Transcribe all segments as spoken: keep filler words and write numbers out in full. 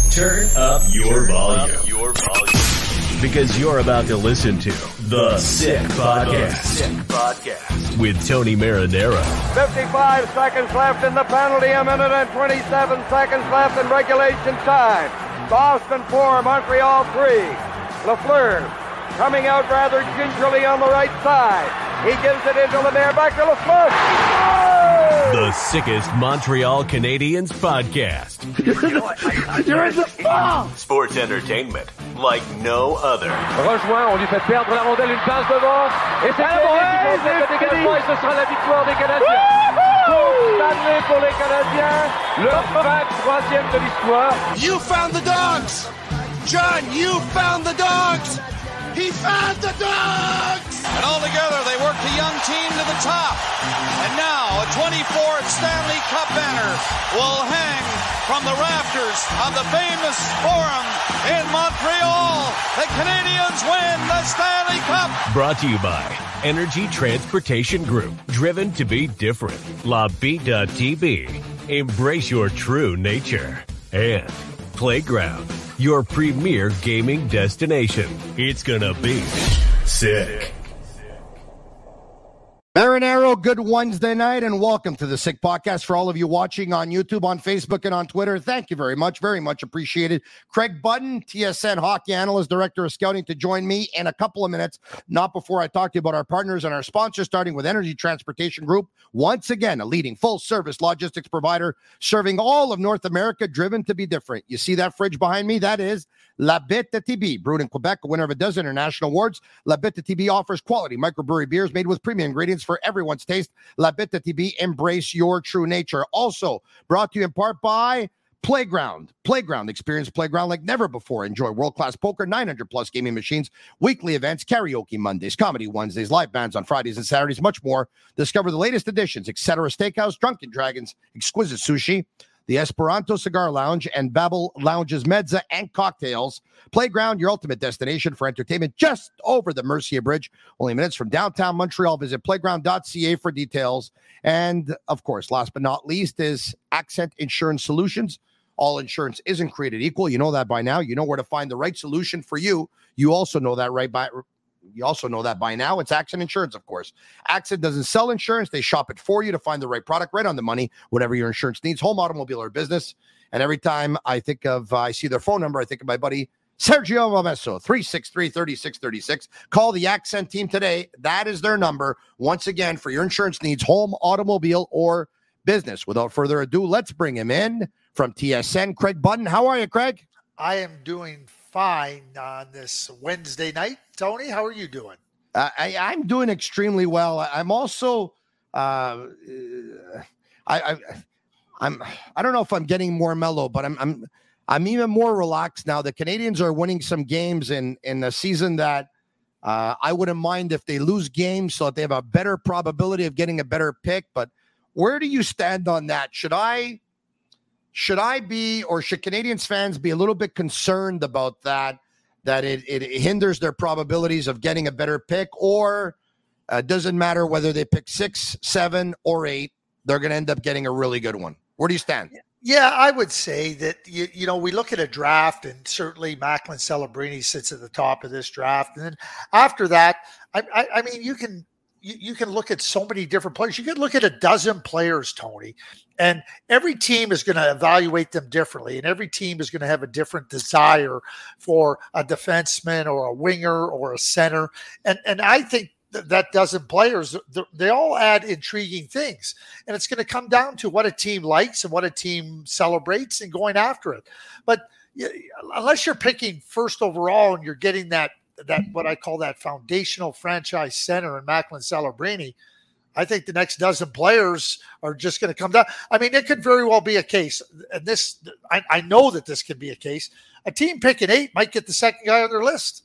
Turn up your Turn volume. Up your volume. Because you're about to listen to The Sick Podcast. Sick Podcast. With Tony Marinaro. fifty-five seconds left in the penalty, a minute and twenty-seven seconds left in regulation time. Boston four, Montreal three. Lafleur coming out rather gingerly on the right side. He gives it into Lemaire, back to Lafleur. Oh! The sickest Montreal Canadiens podcast. You're in the fall! Sports entertainment like no other. Rejoint, on lui fait perdre la rondelle, une passe devant. Et c'est le dégagement et ce sera la victoire des Canadiens. Coupe Stanley pour les Canadiens. Le vingt-troisième de l'histoire. You found the dogs! John, you found the dogs! He found the dogs! And all together, they worked a young team to the top. And now, a twenty-fourth Stanley Cup banner will hang from the rafters of the famous Forum in Montreal. The Canadiens win the Stanley Cup. Brought to you by Energy Transportation Group. Driven to be different. La Vida T V. Embrace your true nature. And Playground, your premier gaming destination. It's gonna be sick. Marinaro, good Wednesday night, and welcome to the Sick Podcast. For all of you watching on YouTube, on Facebook, and on Twitter, thank you very much. Very much appreciated. Craig Button, T S N hockey analyst, director of scouting, to join me in a couple of minutes. Not before I talk to you about our partners and our sponsors, starting with Energy Transportation Group. Once again, a leading full-service logistics provider serving all of North America, driven to be different. You see that fridge behind me? That is La Bête T B, brewed in Quebec, a winner of a dozen international awards. La Bête T B offers quality microbrewery beers made with premium ingredients for everyone's taste. La Bête T B, embrace your true nature. Also brought to you in part by Playground. Playground, experience Playground like never before. Enjoy world-class poker, nine hundred plus gaming machines, weekly events, karaoke Mondays, comedy Wednesdays, live bands on Fridays and Saturdays, much more. Discover the latest additions, et cetera. Steakhouse, Drunken Dragons, exquisite sushi, the Esperanto Cigar Lounge, and Babel Lounge's mezza and cocktails. Playground, your ultimate destination for entertainment, just over the Mercier Bridge, only minutes from downtown Montreal. Visit playground dot c a for details. And, of course, last but not least is Accent Insurance Solutions. All insurance isn't created equal. You know that by now. You know where to find the right solution for you. You also know that right by... You also know that by now. It's Accent Insurance, of course. Accent doesn't sell insurance. They shop it for you to find the right product right on the money, whatever your insurance needs, home, automobile, or business. And every time I think of, uh, I see their phone number, I think of my buddy Sergio Valmeso, three six three, three six three six. Call the Accent team today. That is their number. Once again, for your insurance needs, home, automobile, or business. Without further ado, let's bring him in from T S N. Craig Button. How are you, Craig? I am doing fine on this Wednesday night. Tony, how are you doing? Uh, I, I'm doing extremely well. I'm also, uh, I, I, I'm, I don't know if I'm getting more mellow, but I'm, I'm, I'm even more relaxed now. The Canadiens are winning some games in in a season that uh, I wouldn't mind if they lose games, so that they have a better probability of getting a better pick. But where do you stand on that? Should I, should I be, or should Canadiens fans be a little bit concerned about that? That it, it hinders their probabilities of getting a better pick, or uh, doesn't matter whether they pick six, seven, or eight, they're going to end up getting a really good one. Where do you stand? Yeah, I would say that, you, you know, we look at a draft, and certainly Macklin Celebrini sits at the top of this draft. And then after that, I, I, I mean, you can you, you can look at so many different players. You can look at a dozen players, Tony, and every team is going to evaluate them differently, and every team is going to have a different desire for a defenseman or a winger or a center. And and I think th- that dozen players, th- they all add intriguing things, and it's going to come down to what a team likes and what a team celebrates and going after it. But unless you're picking first overall and you're getting that that what I call that foundational franchise center in Macklin Celebrini, I think the next dozen players are just going to come down. I mean, it could very well be a case, and this I, I know that this could be a case. A team picking eight might get the second guy on their list.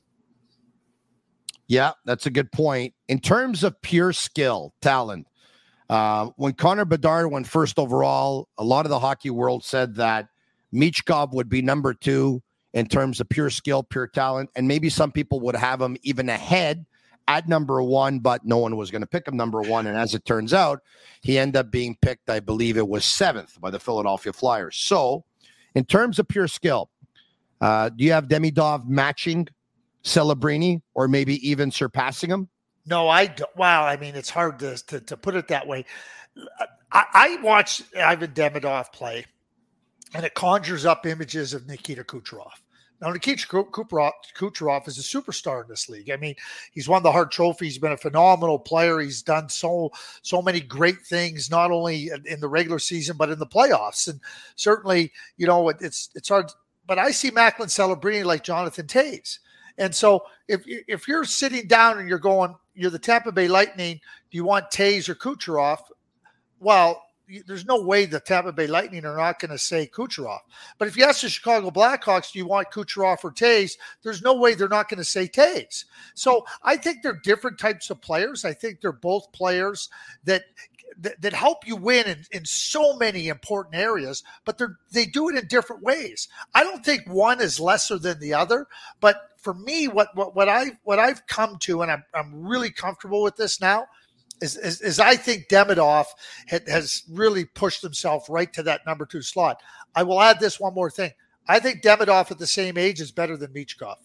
Yeah, that's a good point. In terms of pure skill, talent, uh, when Connor Bedard went first overall, a lot of the hockey world said that Michkov would be number two in terms of pure skill, pure talent, and maybe some people would have him even ahead at number one, but no one was going to pick him number one. And as it turns out, he ended up being picked, I believe it was seventh by the Philadelphia Flyers. So in terms of pure skill, Uh, do you have Demidov matching Celebrini or maybe even surpassing him? No, I don't. Wow. I mean, it's hard to, to, to put it that way. I, I watch Ivan Demidov play, and it conjures up images of Nikita Kucherov. Now, Nikita Kucherov, Kucherov is a superstar in this league. I mean, he's won the Hart Trophy. He's been a phenomenal player. He's done so so many great things, not only in the regular season but in the playoffs. And certainly, you know, it, it's it's hard. But I see Macklin Celebrini like Jonathan Toews. And so if if you're sitting down and you're going, you're the Tampa Bay Lightning, do you want Toews or Kucherov? Well, there's no way the Tampa Bay Lightning are not going to say Kucherov. But if you ask the Chicago Blackhawks, do you want Kucherov or Toews? There's no way they're not going to say Toews. So I think they're different types of players. I think they're both players that that, that help you win in, in so many important areas, but they they do it in different ways. I don't think one is lesser than the other, but for me, what what what I what I've come to, and I'm I'm really comfortable with this now, is is, is I think Demidov had, has really pushed himself right to that number two slot. I will add this one more thing. I think Demidov at the same age is better than Michkov.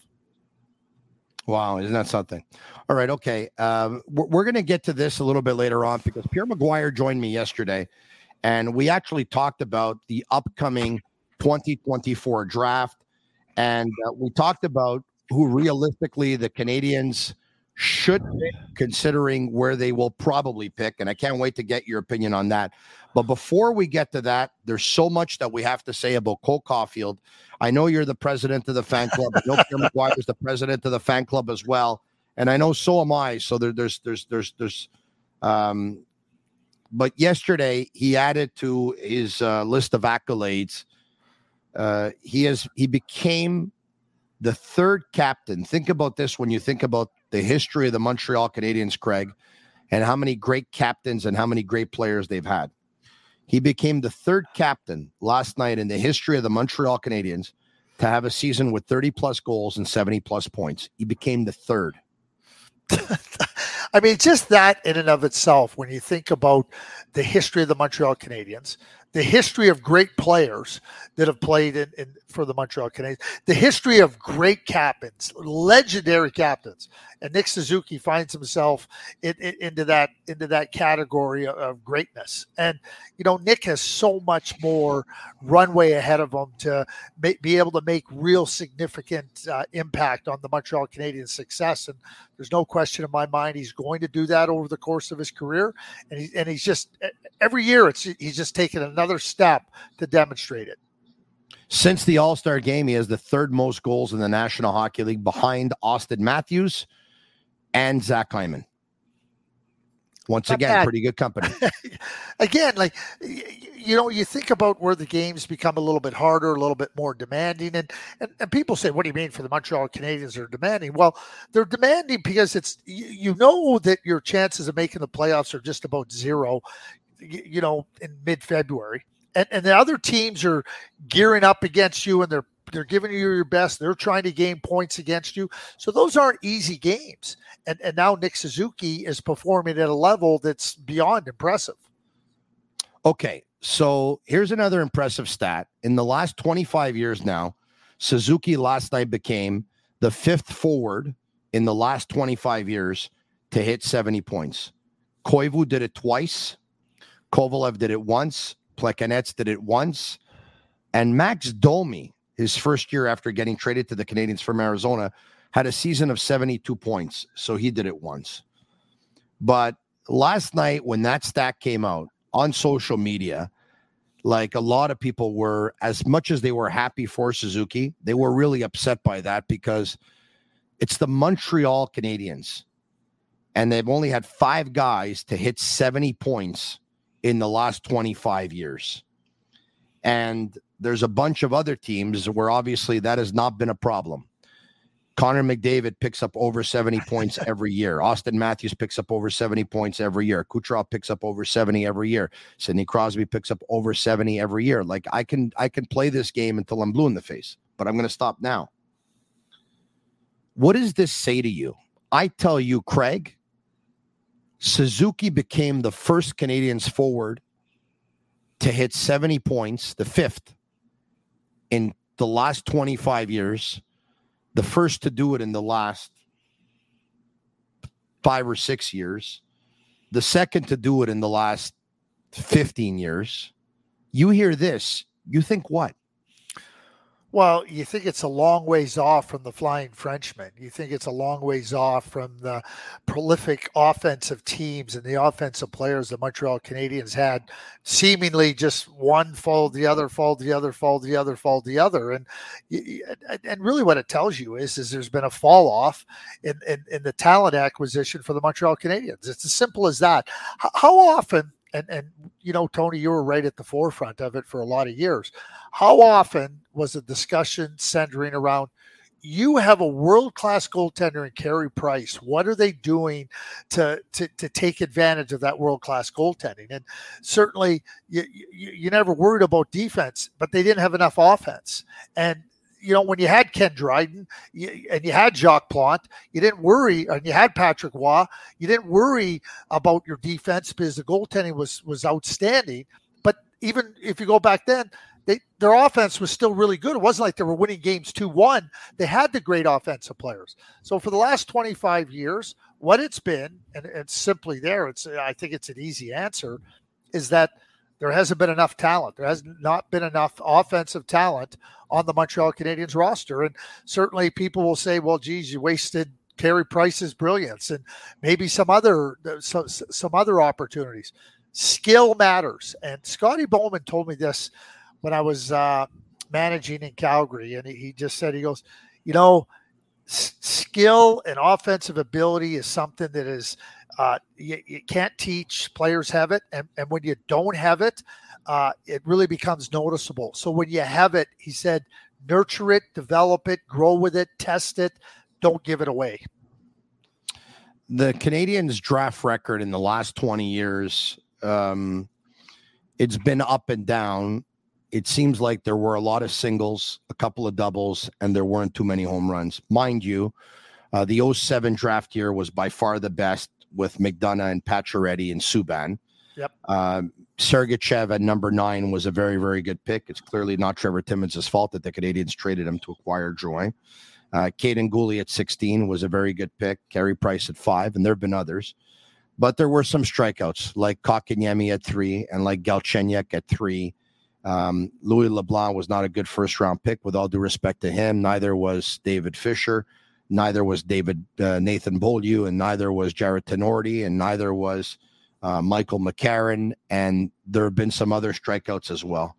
Wow, isn't that something? All right, okay. Um, we're we're going to get to this a little bit later on because Pierre McGuire joined me yesterday, and we actually talked about the upcoming twenty twenty-four draft, and uh, we talked about who realistically the Canadians should pick, considering where they will probably pick, and I can't wait to get your opinion on that. But before we get to that, there's so much that we have to say about Cole Caulfield. I know you're the president of the fan club. I know Pierre McGuire is the president of the fan club as well, and I know so am I. So there, there's, there's, there's, there's. Um, but yesterday he added to his uh, list of accolades. Uh, he has he became the third captain. Think about this when you think about the history of the Montreal Canadiens, Craig, and how many great captains and how many great players they've had. He became the third captain last night in the history of the Montreal Canadiens to have a season with thirty plus goals and seventy plus points. He became the third. I mean, just that in and of itself, when you think about the history of the Montreal Canadiens, the history of great players that have played in, in for the Montreal Canadiens, the history of great captains, legendary captains, and Nick Suzuki finds himself in, in, into that into that category of, of greatness. And you know, Nick has so much more runway ahead of him to ma- be able to make real significant uh, impact on the Montreal Canadiens' success. And there's no question in my mind he's going to do that over the course of his career. And he, and he's just every year it's he's just taken another step to demonstrate it. Since the All-Star game, he has the third most goals in the National Hockey League behind Austin Matthews and Zach Hyman. Once again, bad. Pretty good company. Again, like, you know, you think about where the games become a little bit harder, a little bit more demanding. And, and, and people say, what do you mean for the Montreal Canadiens are demanding? Well, they're demanding because it's, you, you know, that your chances of making the playoffs are just about zero, you, you know, in mid-February. And, and the other teams are gearing up against you, and they're they're giving you your best. They're trying to gain points against you. So those aren't easy games. And and now Nick Suzuki is performing at a level that's beyond impressive. Okay, so here's another impressive stat. In the last twenty-five years now, Suzuki last night became the fifth forward in the last twenty-five years to hit seventy points. Koivu did it twice. Kovalev did it once. Plekanec did it once. And Max Domi, his first year after getting traded to the Canadiens from Arizona, had a season of seventy-two points. So he did it once. But last night when that stat came out on social media, like a lot of people were, as much as they were happy for Suzuki, they were really upset by that because it's the Montreal Canadiens. And they've only had five guys to hit seventy points in the last twenty-five years. And there's a bunch of other teams where obviously that has not been a problem. Connor McDavid picks up over seventy points every year. Austin Matthews picks up over seventy points every year. Kucherov picks up over seventy every year. Sidney Crosby picks up over seventy every year. Like I can, I can play this game until I'm blue in the face, but I'm going to stop now. What does this say to you? I tell you, Craig, Suzuki became the first Canadiens forward to hit seventy points, the fifth, in the last twenty-five years, the first to do it in the last five or six years, the second to do it in the last fifteen years. You hear this, you think what? Well, you think it's a long ways off from the Flying Frenchman. You think it's a long ways off from the prolific offensive teams and the offensive players the Montreal Canadiens had, seemingly just one followed the other, followed the other, followed the other, followed the other. And and really what it tells you is, is there's been a fall off in, in, in the talent acquisition for the Montreal Canadiens. It's as simple as that. How often, and, and you know, Tony, you were right at the forefront of it for a lot of years. How often was a discussion centering around, you have a world-class goaltender in Carey Price. What are they doing to, to, to take advantage of that world-class goaltending? And certainly you, you, you never worried about defense, but they didn't have enough offense. And you know, when you had Ken Dryden you, and you had Jacques Plante, you didn't worry, and you had Patrick Waugh, you didn't worry about your defense because the goaltending was was outstanding. But even if you go back then, they, their offense was still really good. It wasn't like they were winning games two one. They had the great offensive players. So for the last twenty-five years, what it's been, and it's simply there, it's I think it's an easy answer, is that there hasn't been enough talent. There has not been enough offensive talent on the Montreal Canadiens roster. And certainly people will say, well, geez, you wasted Carey Price's brilliance and maybe some other some, some other opportunities. Skill matters. And Scotty Bowman told me this when I was uh, managing in Calgary. And he, he just said, he goes, you know, s- skill and offensive ability is something that is uh, you, you can't teach. Players have it. And, and when you don't have it, uh, it really becomes noticeable. So when you have it, he said, nurture it, develop it, grow with it, test it. Don't give it away. The Canadiens draft record in the last twenty years, um, it's been up and down. It seems like there were a lot of singles, a couple of doubles, and there weren't too many home runs. Mind you, uh, the oh seven draft year was by far the best with McDonough and Pacioretty and Subban. Yep. Um, Sergachev at number nine was a very, very good pick. It's clearly not Trevor Timmins' fault that the Canadiens traded him to acquire Drouin. Uh, Caden Gooley at sixteen was a very good pick. Carey Price at five, and there have been others. But there were some strikeouts, like Kotkaniemi at three and like Galchenyuk at three. Um, Louis LeBlanc was not a good first-round pick, with all due respect to him. Neither was David Fisher. Neither was David uh, Nathan Beaulieu, and neither was Jared Tenorti, and neither was uh, Michael McCarron. And there have been some other strikeouts as well.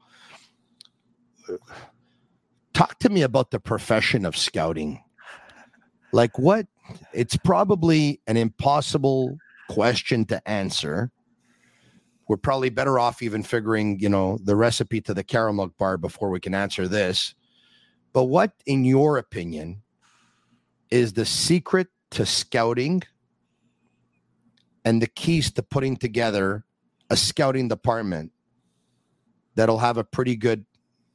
Talk to me about the profession of scouting. Like what? It's probably an impossible question to answer. We're probably better off even figuring, you know, the recipe to the caramel bar before we can answer this. But what, in your opinion, is the secret to scouting and the keys to putting together a scouting department that'll have a pretty good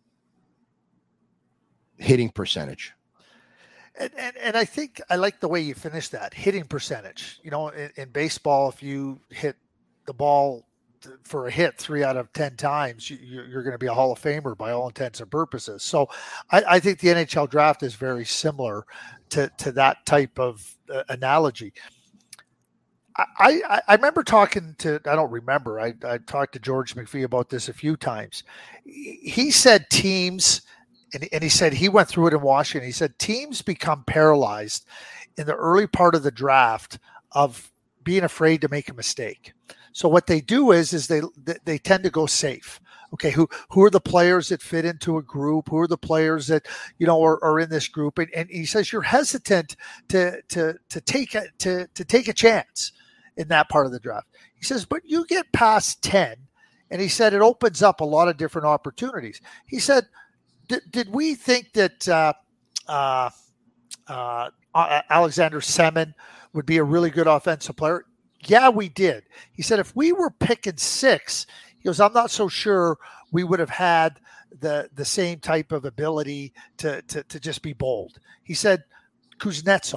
hitting percentage? And, and and I think I like the way you finished that, hitting percentage. You know, in, in baseball, if you hit the ball for a hit three out of ten times, you, you're going to be a Hall of Famer by all intents and purposes. So I, I think the N H L draft is very similar to, to that type of uh, analogy. I, I, I remember talking to, I don't remember, I, I talked to George McPhee about this a few times. He said teams, and, and he said he went through it in Washington. He said teams become paralyzed in the early part of the draft of being afraid to make a mistake. So what they do is, is they they tend to go safe. Okay, who who are the players that fit into a group? Who are the players that, you know, are, are in this group? And, and he says you're hesitant to to to take a, to to take a chance in that part of the draft. He says, but you get past ten, and he said it opens up a lot of different opportunities. He said, did we think that uh, uh, uh, Alexander Semin would be a really good offensive player? Yeah, we did. He said, if we were picking six, he goes, I'm not so sure we would have had the the same type of ability to to, to just be bold. He said, Kuznetsov.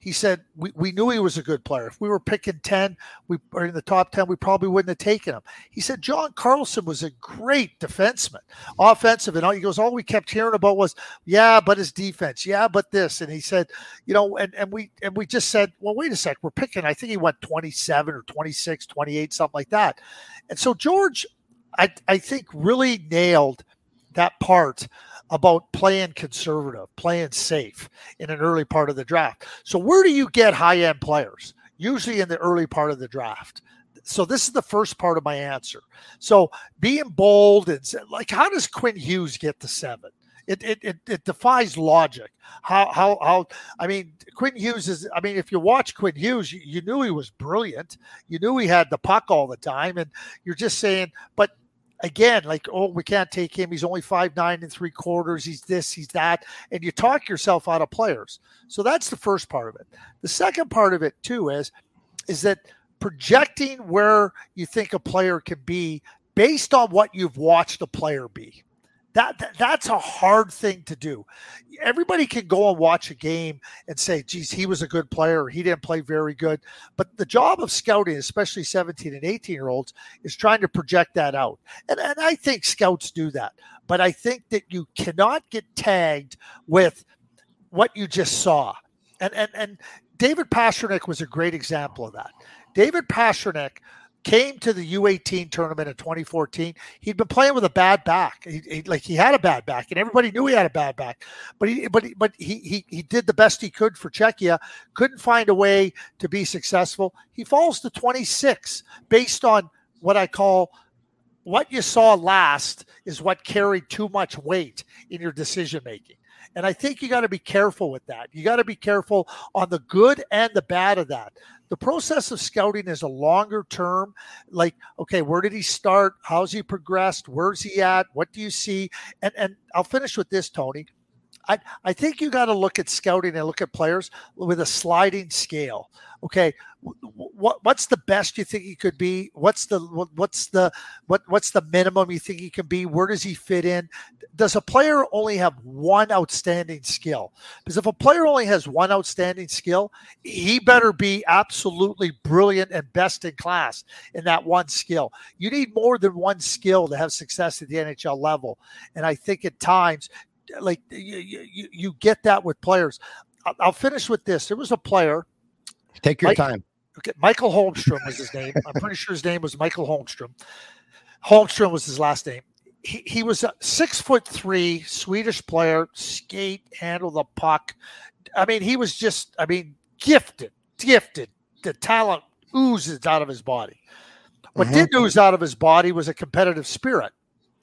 he said, we, we knew he was a good player. If we were picking ten, we or in the top ten, we probably wouldn't have taken him. He said, John Carlson was a great defenseman, offensive. And all, he goes, all we kept hearing about was, yeah, but his defense. Yeah, but this. And he said, you know, and, and we and we just said, well, wait a sec. We're picking, I think he went twenty-seven or twenty-six, twenty-eight, something like that. And so George, I, I think, really nailed that part about playing conservative, playing safe in an early part of the draft. So where do you get high-end players? Usually in the early part of the draft. So this is the first part of my answer. So being bold and like, how does Quinn Hughes get to seven? It it it, it defies logic. How how how? I mean, Quinn Hughes is. I mean, if you watch Quinn Hughes, you, you knew he was brilliant. You knew he had the puck all the time, and you're just saying, but. Again, like, oh, we can't take him. He's only five nine and three quarters. He's this, he's that. And you talk yourself out of players. So that's the first part of it. The second part of it, too, is, is that projecting where you think a player can be based on what you've watched a player be. That, that That's a hard thing to do. Everybody can go and watch a game and say, geez, he was a good player, or he didn't play very good. But the job of scouting, especially seventeen and eighteen-year-olds, is trying to project that out. And, and I think scouts do that. But I think that you cannot get tagged with what you just saw. And, and, and David Pastrnak was a great example of that. David Pastrnak came to the U eighteen tournament in twenty fourteen. He'd been playing with a bad back. He, he, like he had a bad back, and everybody knew he had a bad back. But he, but he, but he, he, he did the best he could for Czechia. Couldn't find a way to be successful. He falls to twenty-six based on what I call what you saw last is what carried too much weight in your decision making. And I think you got to be careful with that. You got to be careful on the good and the bad of that. The process of scouting is a longer term, like, okay, where did he start? How's he progressed? Where's he at? What do you see? And and I'll finish with this, Tony. I, I think you got to look at scouting and look at players with a sliding scale. Okay, what what's the best you think he could be? What's the what's the what what's the minimum you think he can be? Where does he fit in? Does a player only have one outstanding skill? Because if a player only has one outstanding skill, he better be absolutely brilliant and best in class in that one skill. You need more than one skill to have success at the N H L level. And I think at times, like you, you, you get that with players. I'll, I'll finish with this. There was a player. Take your Mike, time. Okay, Michael Holmstrom was his name. I'm pretty sure his name was Michael Holmstrom. Holmstrom was his last name. He, he was a six foot three Swedish player, skate, handle the puck. I mean, he was just, I mean, gifted, gifted. The talent oozes out of his body. What mm-hmm. didn't ooze out of his body was a competitive spirit.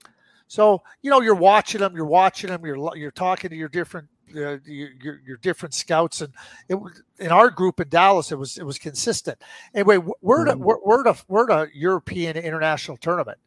So, you know, you're watching him, you're watching him, you're you're talking to your different uh, your, your your different scouts, and it in our group in Dallas, it was it was consistent. Anyway, we're to, we're we're to, we're to European international tournament.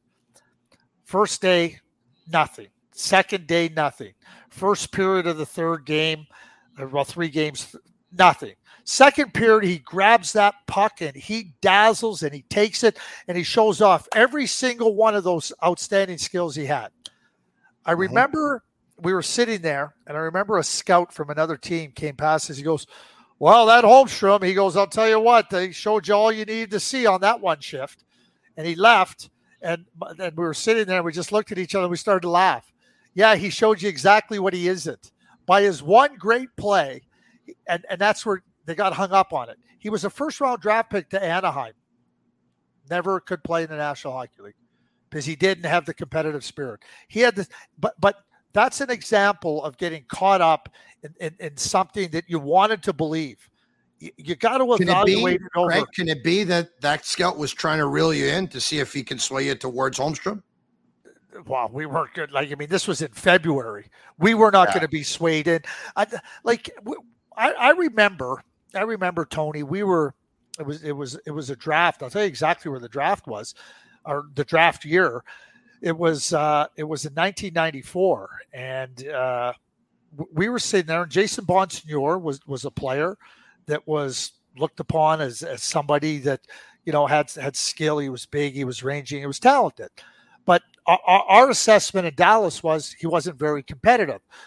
First day, nothing. Second day, nothing. First period of the third game, well, three games, nothing. Second period, he grabs that puck and he dazzles and he takes it and he shows off every single one of those outstanding skills he had. I remember we were sitting there, and I remember a scout from another team came past us. He goes, well, that Holmstrom, he goes, I'll tell you what, they showed you all you needed to see on that one shift. And he left, and, and we were sitting there and we just looked at each other and we started to laugh. Yeah, he showed you exactly what he isn't. By his one great play, and, and that's where they got hung up on it. He was a first-round draft pick to Anaheim. Never could play in the National Hockey League because he didn't have the competitive spirit. He had this, but but that's an example of getting caught up in, in, in something that you wanted to believe. You, you got to evaluate it, be, it over. Craig, can it be that that scout was trying to reel you in to see if he can sway you towards Holmstrom? Wow, we weren't good. Like, I mean, this was in February. We were not yeah. going to be swayed in. I, like, I, I remember. I remember, Tony, we were, it was, it was, it was a draft. I'll tell you exactly where the draft was, or the draft year. It was, uh, it was in nineteen ninety-four. And uh, we were sitting there, and Jason Bonsignor was, was a player that was looked upon as, as somebody that, you know, had, had skill. He was big, he was ranging, he was talented. But our, our assessment in Dallas was he wasn't very competitive.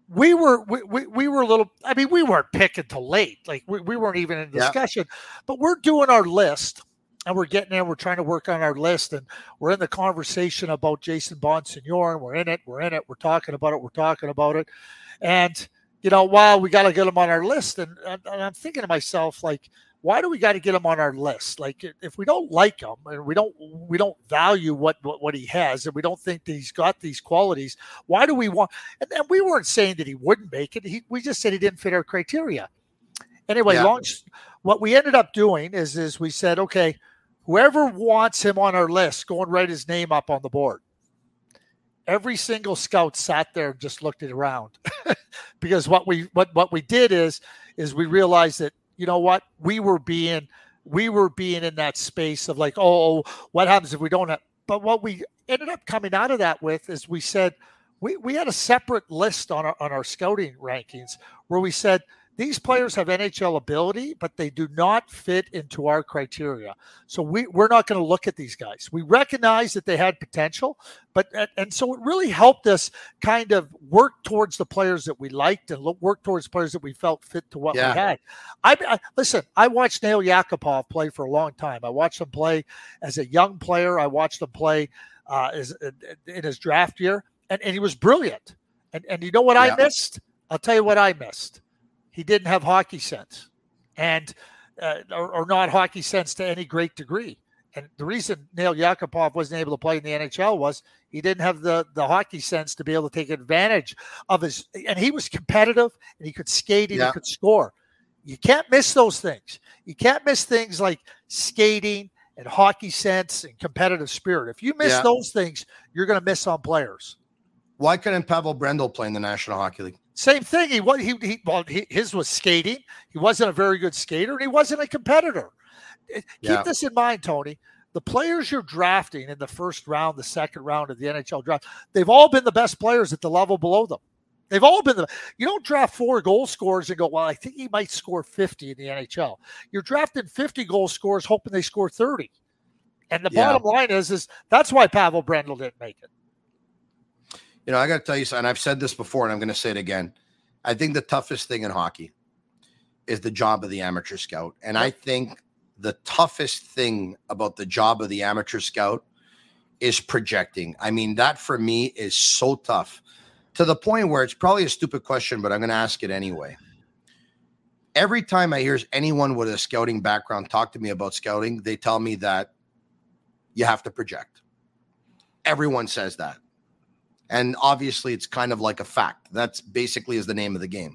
we were we, we, we were a little. I mean, we weren't picking till late. Like we, we weren't even in discussion. Yeah. But we're doing our list, and we're getting there. We're trying to work on our list, and we're in the conversation about Jason Bonsignor, and we're in it. We're in it. We're talking about it. We're talking about it, and you know, wow, we got to get him on our list. And, and I'm thinking to myself, like, why do we got to get him on our list? Like, if we don't like him and we don't we don't value what, what, what he has, and we don't think that he's got these qualities, why do we want? And, and we weren't saying that he wouldn't make it. He, we just said he didn't fit our criteria. Anyway, yeah. long, what we ended up doing is, is we said, okay, whoever wants him on our list, go and write his name up on the board. Every single scout sat there and just looked it around because what we what what we did is is we realized that, you know what, we were being we were being in that space of like, oh, what happens if we don't have? But what we ended up coming out of that with is we said we we had a separate list on our on our scouting rankings where we said these players have N H L ability, but they do not fit into our criteria. So we, we're not going to look at these guys. We recognize that they had potential, but and so it really helped us kind of work towards the players that we liked and look, work towards players that we felt fit to what yeah. we had. I, I listen, I watched Nail Yakupov play for a long time. I watched him play as a young player. I watched him play uh, as, in his draft year, and, and he was brilliant. And, and you know what yeah. I missed? I'll tell you what I missed. He didn't have hockey sense, and uh, or, or not hockey sense to any great degree. And the reason Nail Yakupov wasn't able to play in the N H L was he didn't have the, the hockey sense to be able to take advantage of his. And he was competitive, and he could skate, and yeah. he could score. You can't miss those things. You can't miss things like skating and hockey sense and competitive spirit. If you miss yeah. those things, you're going to miss on players. Why couldn't Pavel Brendel play in the National Hockey League? Same thing. He was he, he well he, his was skating. He wasn't a very good skater, and he wasn't a competitor. Yeah. Keep this in mind, Tony. The players you're drafting in the first round, the second round of the N H L draft, they've all been the best players at the level below them. They've all been the. You don't draft four goal scorers and go, well, I think he might score fifty in the N H L. You're drafting fifty goal scorers, hoping they score thirty. And the yeah. bottom line is, is that's why Pavel Brendel didn't make it. You know, I got to tell you something. I've said this before, and I'm going to say it again. I think the toughest thing in hockey is the job of the amateur scout. And I think the toughest thing about the job of the amateur scout is projecting. I mean, that for me is so tough to the point where it's probably a stupid question, but I'm going to ask it anyway. Every time I hear anyone with a scouting background talk to me about scouting, they tell me that you have to project. Everyone says that. And obviously, it's kind of like a fact. That's basically is the name of the game.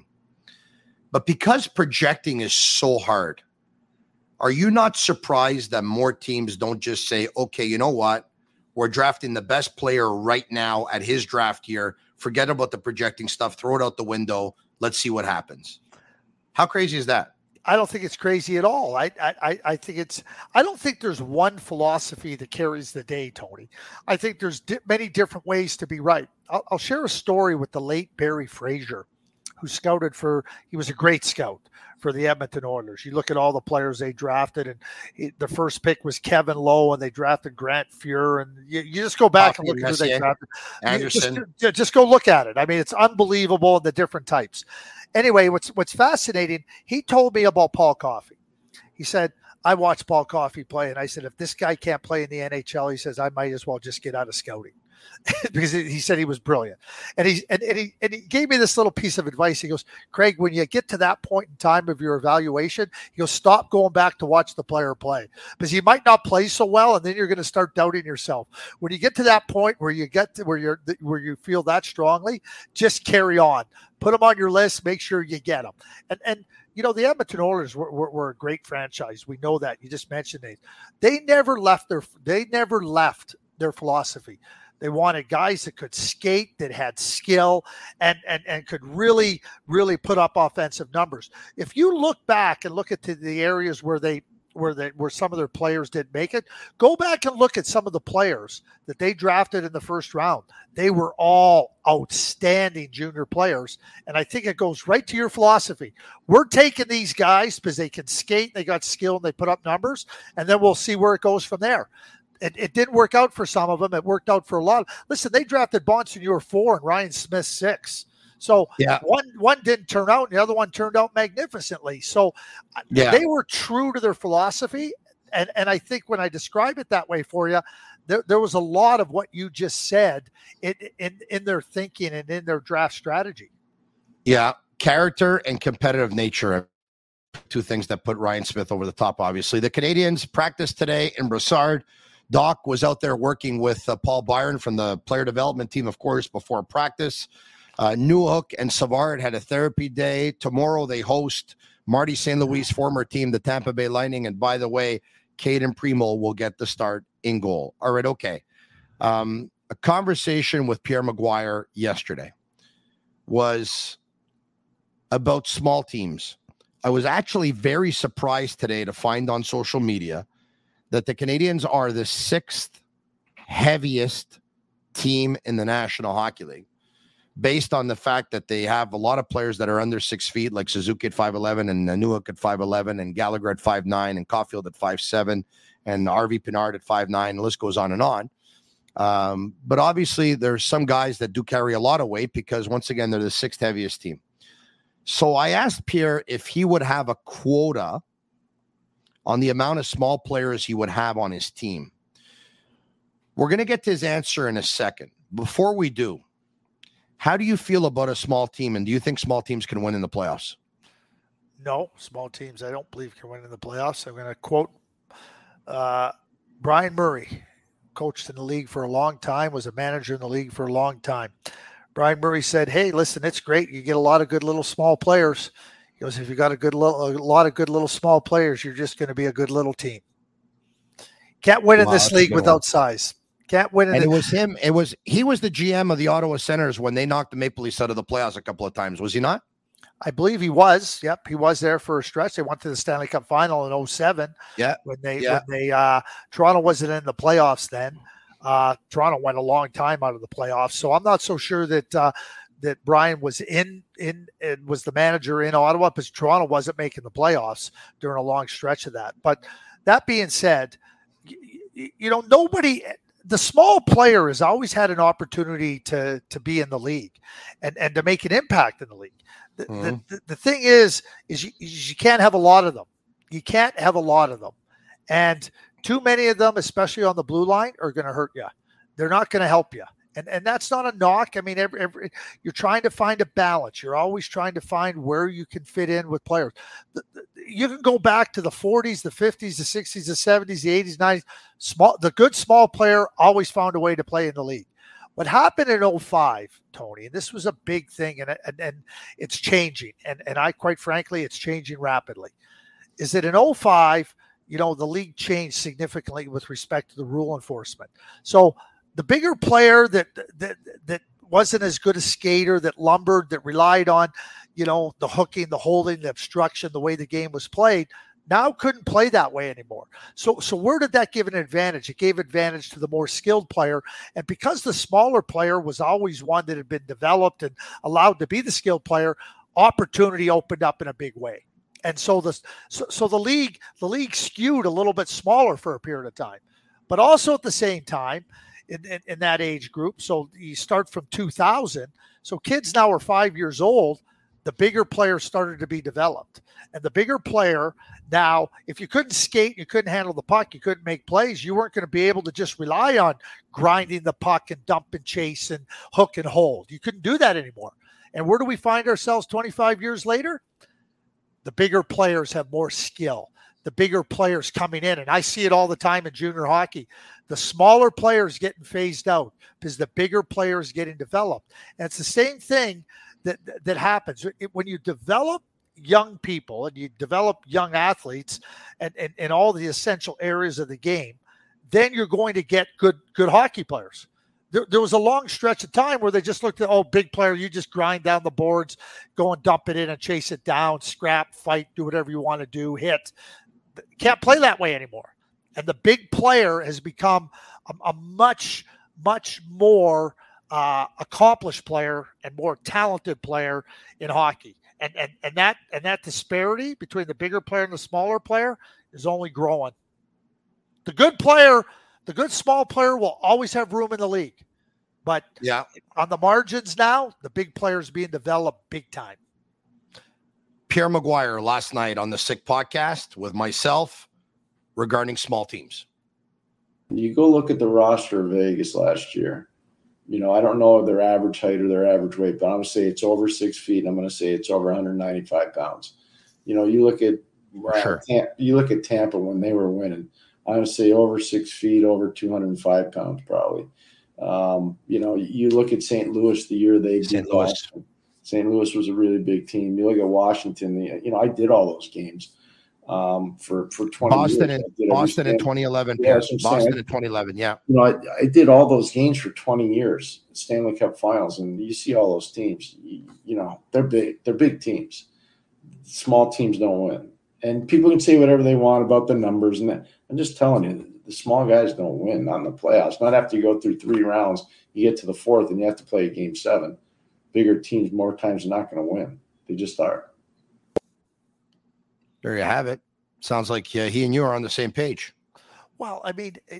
But because projecting is so hard, are you not surprised that more teams don't just say, okay, you know what? We're drafting the best player right now at his draft year. Forget about the projecting stuff. Throw it out the window. Let's see what happens. How crazy is that? I don't think it's crazy at all. I, I, I think it's, I don't think there's one philosophy that carries the day, Tony. I think there's di- many different ways to be right. I'll, I'll share a story with the late Barry Fraser, who scouted for, he was a great scout for the Edmonton Oilers. You look at all the players they drafted, and he, the first pick was Kevin Lowe, and they drafted Grant Fuhr. And you, you just go back Hockey and look at who they drafted. Anderson. Just, just go look at it. I mean, it's unbelievable, the different types. Anyway, what's what's fascinating, he told me about Paul Coffey. He said, I watched Paul Coffey play, and I said, if this guy can't play in the N H L, he says, I might as well just get out of scouting. Because he said he was brilliant. And he, and, and, he, and he gave me this little piece of advice. He goes, Craig, when you get to that point in time of your evaluation, you'll stop going back to watch the player play. Because he might not play so well, and then you're going to start doubting yourself. When you get to that point where you get to where you're where you feel that strongly, just carry on. Put them on your list. Make sure you get them. And and you know, the Edmonton Oilers were, were, were a great franchise. We know that. You just mentioned it. They never left their they never left their philosophy. They wanted guys that could skate, that had skill, and, and, and could really, really put up offensive numbers. If you look back and look at the, the areas where they where they where some of their players didn't make it, go back and look at some of the players that they drafted in the first round. They were all outstanding junior players. And I think it goes right to your philosophy. We're taking these guys because they can skate, they got skill, and they put up numbers, and then we'll see where it goes from there. It, it didn't work out for some of them. It worked out for a lot. Listen, they drafted Bonsignor four and Ryan Smith six. So yeah. one one didn't turn out, and the other one turned out magnificently. So yeah. they were true to their philosophy. And and I think when I describe it that way for you, there, there was a lot of what you just said in, in, in their thinking and in their draft strategy. Yeah, character and competitive nature, two things that put Ryan Smith over the top, obviously. The Canadians practiced today in Brossard. Doc was out there working with uh, Paul Byron from the player development team, of course, before practice. Uh, Newhook and Savard had a therapy day. Tomorrow they host Marty Saint Louis' former team, the Tampa Bay Lightning. And by the way, Caden Primo will get the start in goal. All right, okay. Um, a conversation with Pierre Maguire yesterday was about small teams. I was actually very surprised today to find on social media that the Canadians are the sixth heaviest team in the National Hockey League, based on the fact that they have a lot of players that are under six feet, like Suzuki at five eleven and Newhook at five eleven and Gallagher at five nine and Caulfield at five seven and R V Pinard at five nine. The list goes on and on. Um, but obviously there's some guys that do carry a lot of weight because, once again, they're the sixth heaviest team. So I asked Pierre if he would have a quota on the amount of small players he would have on his team. We're going to get to his answer in a second. Before we do, how do you feel about a small team, and do you think small teams can win in the playoffs? No, small teams I don't believe can win in the playoffs. I'm going to quote uh, Brian Murray, coached in the league for a long time, was a manager in the league for a long time. Brian Murray said, hey, listen, it's great. You get a lot of good little small players. He goes, if you got a good little, a lot of good little small players, you're just going to be a good little team. Can't win in wow, this league without one. size. Can't win. In and the- it was him. It was he was the G M of the Ottawa Senators when they knocked the Maple Leafs out of the playoffs a couple of times. Was he not? I believe he was. Yep, he was there for a stretch. They went to the Stanley Cup Final in oh seven. Yeah, when they yeah. when they uh, Toronto wasn't in the playoffs then. Uh, Toronto went a long time out of the playoffs, so I'm not so sure that uh, that Brian was in in and was the manager in Ottawa, because Toronto wasn't making the playoffs during a long stretch of that. But that being said, you, you know nobody. The small player has always had an opportunity to to be in the league and, and to make an impact in the league. The, mm-hmm. the, the thing is, is you, you can't have a lot of them. You can't have a lot of them. And too many of them, especially on the blue line, are going to hurt you. They're not going to help you. And and that's not a knock. I mean, every, every, you're trying to find a balance. You're always trying to find where you can fit in with players. The, the, you can go back to the forties, the fifties, the sixties, the seventies, the eighties, nineties. Small, the good small player always found a way to play in the league. What happened in oh five, Tony, and this was a big thing, and, and, and it's changing. And, and I, quite frankly, it's changing rapidly, is that in oh five, you know, the league changed significantly with respect to the rule enforcement. So the bigger player that that that wasn't as good a skater, that lumbered, that relied on, you know, the hooking, the holding, the obstruction, the way the game was played, now couldn't play that way anymore. So so where did that give an advantage? It gave advantage to the more skilled player. And because the smaller player was always one that had been developed and allowed to be the skilled player, opportunity opened up in a big way. And so the so, so the league the league skewed a little bit smaller for a period of time. But also at the same time, In, in, in that age group. So you start from two thousand. So kids now are five years old. The bigger players started to be developed. And the bigger player now, if you couldn't skate, you couldn't handle the puck, you couldn't make plays, you weren't going to be able to just rely on grinding the puck and dump and chase and hook and hold. You couldn't do that anymore. And where do we find ourselves twenty-five years later? The bigger players have more skill. The bigger players coming in. And I see it all the time in junior hockey. The smaller players getting phased out because the bigger players getting developed. And it's the same thing that, that happens. It, when you develop young people and you develop young athletes and, and, and all the essential areas of the game, then you're going to get good, good hockey players. There, there was a long stretch of time where they just looked at, oh, big player, you just grind down the boards, go and dump it in and chase it down, scrap, fight, do whatever you want to do, hit. Can't play that way anymore. And the big player has become a, a much, much more uh, accomplished player and more talented player in hockey. And, and and that and that disparity between the bigger player and the smaller player is only growing. The good player, the good small player will always have room in the league. But Yeah. on the margins now, the big players being developed big time. Pierre Maguire last night on the Sick Podcast with myself regarding small teams. You go look at the roster of Vegas last year. You know, I don't know their average height or their average weight, but I'm going to say it's over six feet. And I'm going to say it's over one hundred ninety-five pounds. You know, you look at uh, Sure. Tam- you look at Tampa when they were winning. I'm going to say over six feet, over two hundred five pounds probably. Um, you know, you look at Saint Louis the year they Saint beat Louis. Boston. Saint Louis was a really big team. You look at Washington. The, you know, I did all those games um, for for twenty Boston years. in I did every Boston in stand- twenty eleven. Yeah, Pierre. that's what I'm saying. Boston in twenty eleven. Yeah. You know, I, I did all those games for twenty years, Stanley Cup Finals, and you see all those teams. You, you know, they're big. They're big teams. Small teams don't win, and people can say whatever they want about the numbers. And that. I'm just telling you, the small guys don't win, not in the playoffs. Not after you go through three rounds, you get to the fourth, and you have to play a game seven. Bigger teams more times are not going to win. They just are. There you have it. Sounds like uh, he and you are on the same page. Well, I mean, it,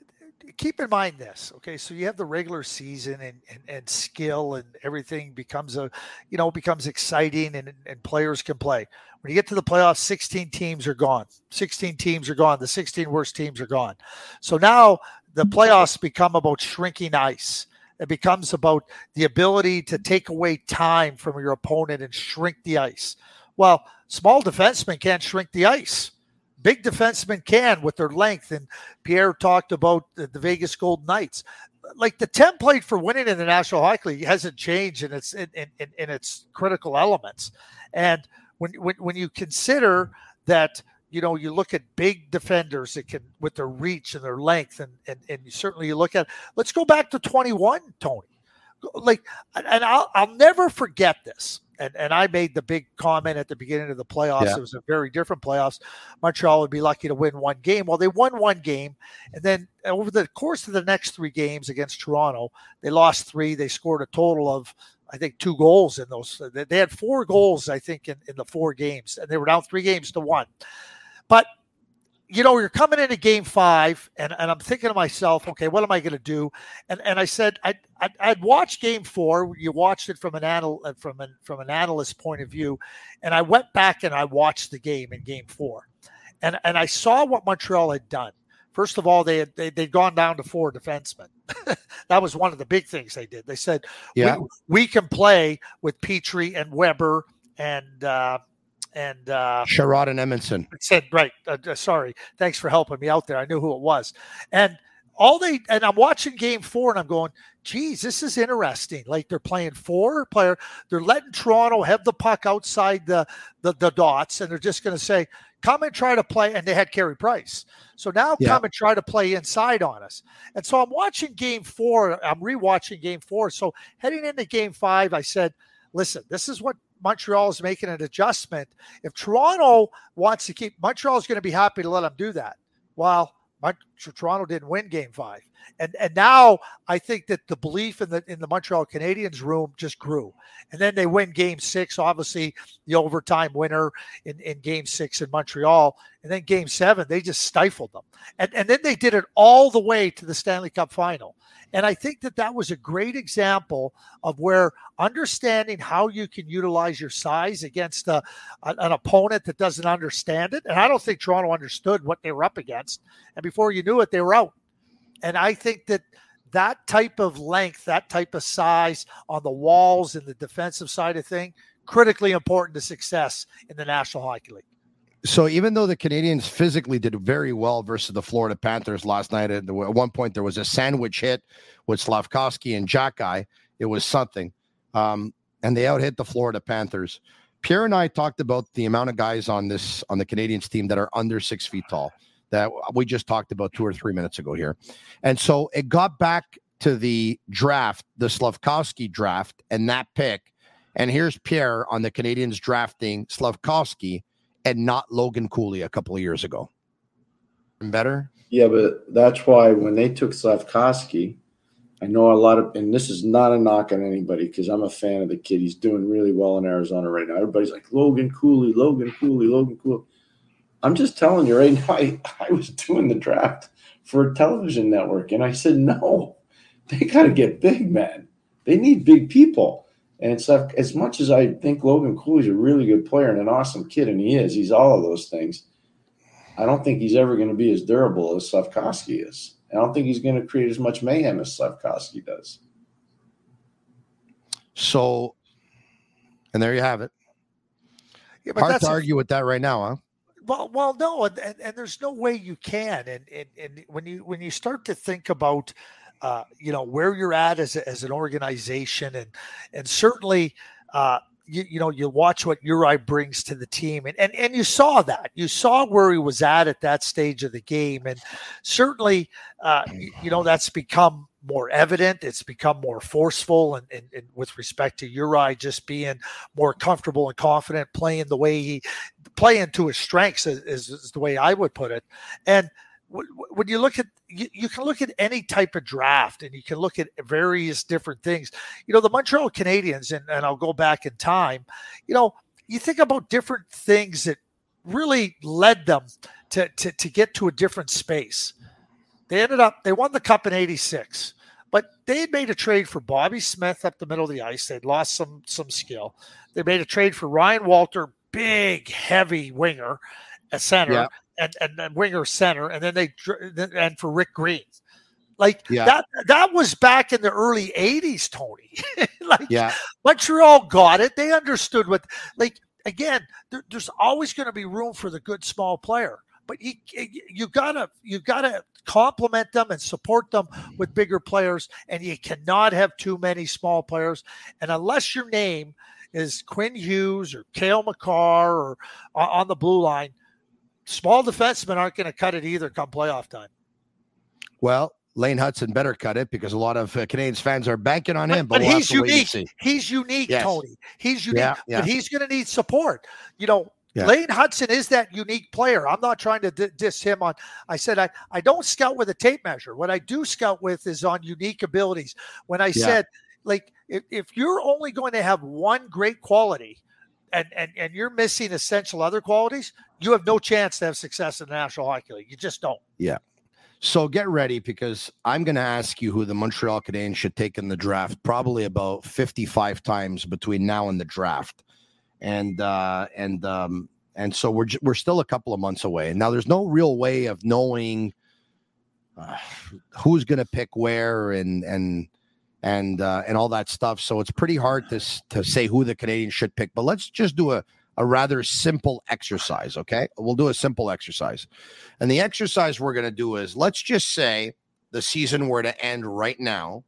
keep in mind this, okay? So you have the regular season and, and, and skill and everything becomes a, you know, becomes exciting and, and players can play. When you get to the playoffs, sixteen teams are gone. sixteen teams are gone. The sixteen worst teams are gone. So now the playoffs become about shrinking ice. It becomes about the ability to take away time from your opponent and shrink the ice. Well, small defensemen can't shrink the ice. Big defensemen can with their length. And Pierre talked about the, the Vegas Golden Knights. Like the template for winning in the National Hockey League hasn't changed in its in, in, in its critical elements. And when, when when you consider that, you know, you look at big defenders that can with their reach and their length, and and and certainly you look at. Let's go back to twenty-one, Tony. Like, and I'll I'll never forget this. And and I made the big comment at the beginning of the playoffs. Yeah. It was a very different playoffs. Montreal would be lucky to win one game. Well, they won one game. And then over the course of the next three games against Toronto, they lost three. They scored a total of, I think, two goals in those. They had four goals, I think, in, in the four games. And they were down three games to one. But, you know, you're coming into game five, and, and I'm thinking to myself, okay, what am I going to do? And and I said, I'd, I'd, I'd watch game four. You watched it from an, anal, from, an, from an analyst point of view. And I went back and I watched the game in game four. And, and I saw what Montreal had done. First of all, they had they, they'd gone down to four defensemen. That was one of the big things they did. They said, Yeah. we, we can play with Petrie and Weber and uh, and uh, Sherrod and Edmondson. said, right. Uh, uh, sorry. Thanks for helping me out there. I knew who it was. And all they, and I'm watching game four and I'm going, geez, this is interesting. Like they're playing four player. They're letting Toronto have the puck outside the, the, the dots. And they're just going to say, come and try to play. And they had Carey Price. So now Yeah. come and try to play inside on us. And so I'm watching game four. I'm rewatching game four. So heading into game five, I said, listen, this is what Montreal is making an adjustment. If Toronto wants to keep, Montreal is going to be happy to let them do that. Well, Mont- Toronto didn't win game five. And and now I think that the belief in the in the Montreal Canadiens room just grew. And then they win game six, obviously the overtime winner in, in game six in Montreal. And then game seven, they just stifled them. And, and then they did it all the way to the Stanley Cup final. And I think that that was a great example of where understanding how you can utilize your size against a, an opponent that doesn't understand it. And I don't think Toronto understood what they were up against. And before you knew it, they were out. And I think that that type of length, that type of size on the walls and the defensive side of thing, critically important to success in the National Hockey League. So even though the Canadians physically did very well versus the Florida Panthers last night, at one point there was a sandwich hit with Slavkovsky and Jackeye. It was something. Um, and they out-hit the Florida Panthers. Pierre and I talked about the amount of guys on this on the Canadians team that are under six feet tall that we just talked about two or three minutes ago here. And so it got back to the draft, the Slavkovsky draft, and that pick. And here's Pierre on the Canadians drafting Slavkovsky and not Logan Cooley a couple of years ago. Better? Yeah, but that's why when they took Slavkovsky, I know a lot of, and this is not a knock on anybody because I'm a fan of the kid. He's doing really well in Arizona right now. Everybody's like, Logan Cooley, Logan Cooley, Logan Cooley. I'm just telling you right now, I, I was doing the draft for a television network, and I said, no, They got to get big, man. They need big people. And it's like, as much as I think Logan Cooley's a really good player and an awesome kid, and he is, he's all of those things, I don't think he's ever going to be as durable as Slafkovsky is. I don't think he's going to create as much mayhem as Slafkovsky does. So, and there you have it. Yeah, but Hard that's to a- argue with that right now, huh? Well, well, no, and, and, and there's no way you can. And, and and when you when you start to think about, uh, you know, where you're at as a, as an organization, and and certainly, uh, you you know, you watch what Uri brings to the team, and and and you saw that, you saw where he was at at that stage of the game, and certainly, uh, you, you know, that's become more evident. It's become more forceful, and, and, and with respect to Uri just being more comfortable and confident, playing the way he playing to his strengths is, is, is the way I would put it. And w- w- when you look at, you, you can look at any type of draft, and you can look at various different things. You know, the Montreal Canadiens, and, and I'll go back in time, you know, you think about different things that really led them to, to, to get to a different space. They ended up, they won the Cup in eighty-six, but they had made a trade for Bobby Smith up the middle of the ice. They'd lost some some skill. They made a trade for Ryan Walter, big, heavy winger, a center, Yeah. and, and and winger center, and then they and for Rick Green. Like Yeah. that that was back in the early eighties, Tony. Like Yeah. Montreal got it. They understood what, like, again, there, there's always going to be room for the good small player. But you you gotta you gotta complement them and support them with bigger players, and you cannot have too many small players. And unless your name is Quinn Hughes or Cale Makar or on the blue line, small defensemen aren't going to cut it either come playoff time. Well, Lane Hudson better cut it, because a lot of uh, Canadians fans are banking on him. But, But, but we'll he's have to wait and unique. see. He's unique, Yes. Tony. He's unique. Yeah, yeah. But he's going to need support. You know, Yeah. Lane Hudson is that unique player. I'm not trying to d- diss him on. I said I, I don't scout with a tape measure. What I do scout with is on unique abilities. When I Yeah. said, like, if, if you're only going to have one great quality and, and, and you're missing essential other qualities, you have no chance to have success in the National Hockey League. You just don't. Yeah. So get ready, because I'm going to ask you who the Montreal Canadiens should take in the draft, probably about fifty-five times between now and the draft. And uh, and um, and so we're j- we're still a couple of months away. Now, there's no real way of knowing uh, who's going to pick where and and and uh, and all that stuff. So it's pretty hard to s- to say who the Canadiens should pick. But let's just do a a rather simple exercise. Okay, we'll do a simple exercise, and the exercise we're going to do is, let's just say the season were to end right now,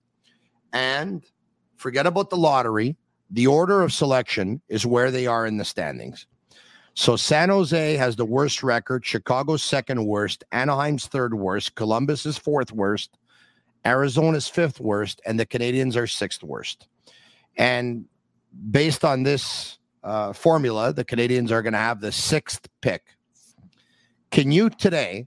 and forget about the lottery. The order of selection is where they are in the standings. So San Jose has the worst record, Chicago's second worst, Anaheim's third worst, Columbus is fourth worst, Arizona's fifth worst, and the Canadiens are sixth worst. And based on this uh, formula, the Canadiens are going to have the sixth pick. Can you today,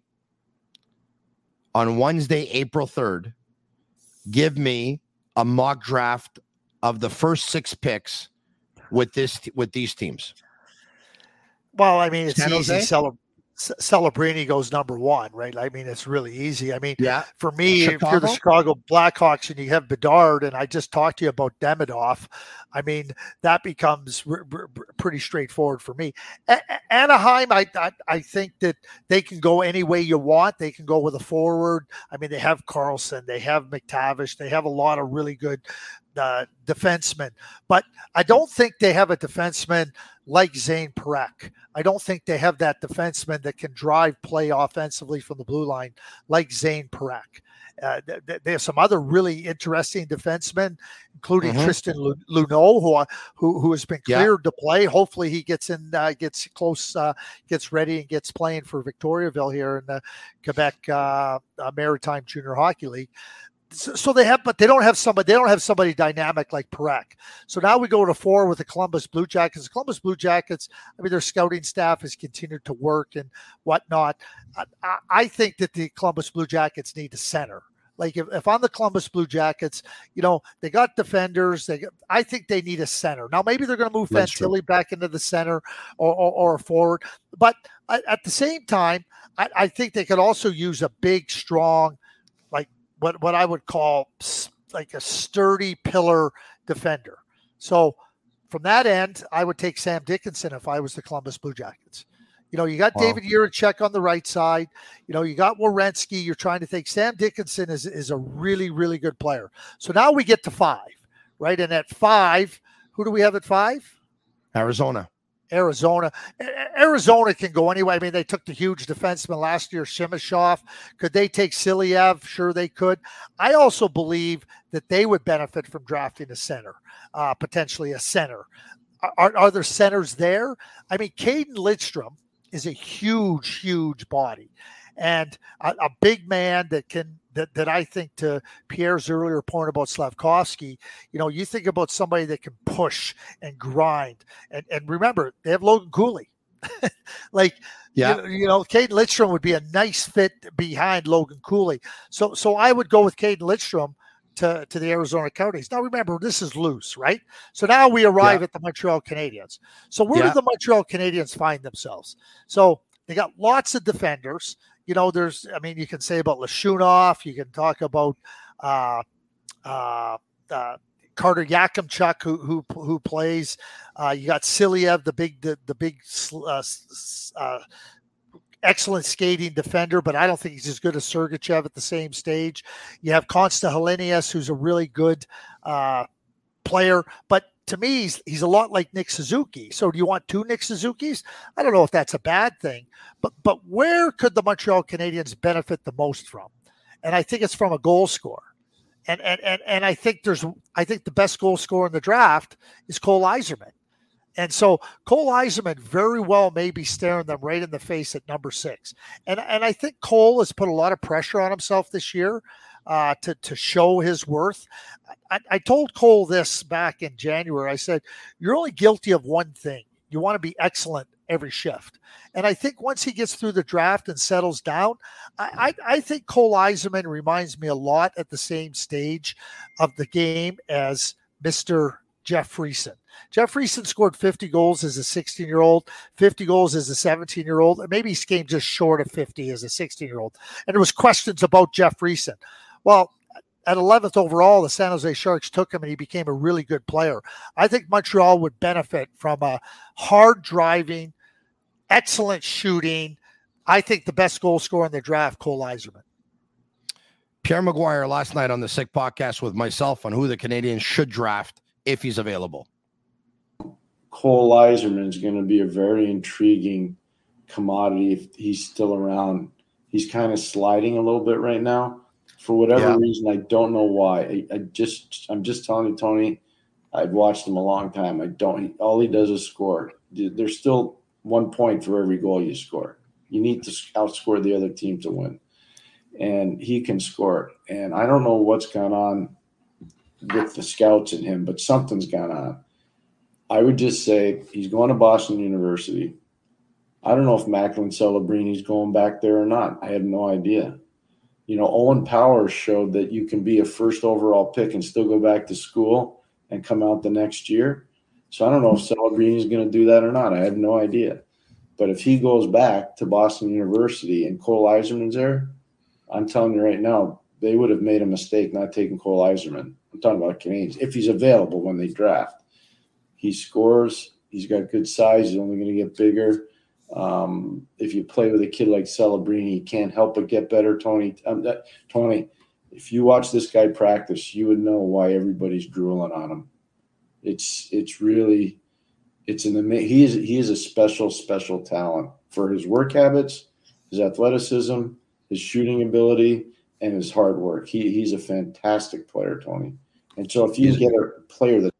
on Wednesday, April third, give me a mock draft of the first six picks with this with these teams? Well, I mean, it's San easy. Jose? Cele- Ce- Celebrini goes number one, right? I mean, it's really easy. I mean, Yeah. for me, if you're the Chicago? Chicago Blackhawks and you have Bedard, and I just talked to you about Demidov, I mean, that becomes r- r- r- pretty straightforward for me. A- A- Anaheim, I, I I think that they can go any way you want. They can go with a forward. I mean, they have Carlson, they have McTavish, they have a lot of really good uh, defensemen, but I don't think they have a defenseman like Zane Parekh. I don't think they have that defenseman that can drive play offensively from the blue line like Zane Parekh. Uh, th- th- they have some other really interesting defensemen, including Mhm. Tristan Lu- Luneau, who, uh, who who has been Yeah. cleared to play. Hopefully, he gets in, uh, gets close, uh, gets ready, and gets playing for Victoriaville here in the Quebec uh, uh, Maritime Junior Hockey League. So, so they have, but they don't have somebody. They don't have somebody dynamic like Parekh. So now we go to four with the Columbus Blue Jackets. The Columbus Blue Jackets, I mean, their scouting staff has continued to work and whatnot. I, I, I think that the Columbus Blue Jackets need a center. Like if, if I'm the Columbus Blue Jackets, you know, they got defenders. They, got, I think they need a center. Now maybe they're going to move That's true. Fantilli back into the center or, or, or a forward. But at, at the same time, I, I think they could also use a big, strong, like what what I would call like a sturdy pillar defender. So from that end, I would take Sam Dickinson if I was the Columbus Blue Jackets. You know, you got wow. David Jiricek on the right side. You know, you got Werenski. You're trying to think Sam Dickinson is, is a really, really good player. So now we get to five, right? And at five, who do we have at five? Arizona. Arizona. Arizona can go anyway. I mean, they took the huge defenseman last year, Shimashov. Could they take Silyev? Sure, they could. I also believe that they would benefit from drafting a center, uh, potentially a center. Are, are there centers there? I mean, Caden Lidstrom is a huge, huge body and a, a big man that can that that I think, to Pierre's earlier point about Slavkovsky, you know, you think about somebody that can push and grind. And and remember, they have Logan Cooley. like, yeah. you, you know, Caden Lidstrom would be a nice fit behind Logan Cooley. So so I would go with Caden Lidstrom to, to the Arizona Coyotes. Now, remember, this is loose, right? So now we arrive yeah. at the Montreal Canadiens. So where yeah. do the Montreal Canadiens find themselves? So they got lots of defenders. You know, there's, I mean, you can say about Lashunov. You can talk about uh, uh, uh, Carter Yakimchuk, who who who plays. Uh, you got Silyev, the big, the, the big, uh, uh, excellent skating defender, but I don't think he's as good as Sergachev at the same stage. You have Konsta Helenius, who's a really good uh, player, but to me, he's, he's a lot like Nick Suzuki. So do you want two Nick Suzukis? I don't know if that's a bad thing, but but where could the Montreal Canadiens benefit the most from? And I think it's from a goal scorer. And and and and I think there's I think the best goal scorer in the draft is Cole Yzerman. And so Cole Yzerman very well may be staring them right in the face at number six. And and I think Cole has put a lot of pressure on himself this year uh, to, to show his worth. I, I told Cole this back in January. I said, you're only guilty of one thing. You want to be excellent every shift. And I think once he gets through the draft and settles down, I, I, I think Cole Yzerman reminds me a lot at the same stage of the game as Mister Jeff Friesen. Jeff Friesen scored fifty goals as a sixteen-year-old, fifty goals as a seventeen-year-old, and maybe he came just short of fifty as a sixteen-year-old. And there was questions about Jeff Friesen. Well, at eleventh overall, the San Jose Sharks took him, and he became a really good player. I think Montreal would benefit from a hard driving, excellent shooting. I think the best goal scorer in the draft, Cole Yzerman. Pierre Maguire last night on the Sick Podcast with myself on who the Canadiens should draft if he's available. Cole Yzerman is going to be a very intriguing commodity if he's still around. He's kind of sliding a little bit right now. For whatever yeah. reason, I don't know why. I, I just, I'm just telling you, Tony, I've watched him a long time. I don't, all he does is score. There's still one point for every goal you score. You need to outscore the other team to win. And he can score. And I don't know what's gone on with the scouts and him, but something's gone on. I would just say he's going to Boston University. I don't know if Macklin Celebrini's going back there or not. I have no idea. You know, Owen Powers showed that you can be a first overall pick and still go back to school and come out the next year. So I don't know if Celebrini's going to do that or not. I have no idea. But if he goes back to Boston University and Cole Yzerman's there, I'm telling you right now, they would have made a mistake not taking Cole Yzerman. I'm talking about Canadiens. If he's available when they draft, he scores. He's got good size. He's only going to get bigger. Um, if you play with a kid like Celebrini, he can't help but get better. Tony, um, that, Tony, if you watch this guy practice, you would know why everybody's drooling on him. It's it's really it's an amazing. He is he is a special special talent for his work habits, his athleticism, his shooting ability, and his hard work. He he's a fantastic player, Tony. And so if you he's, get a player that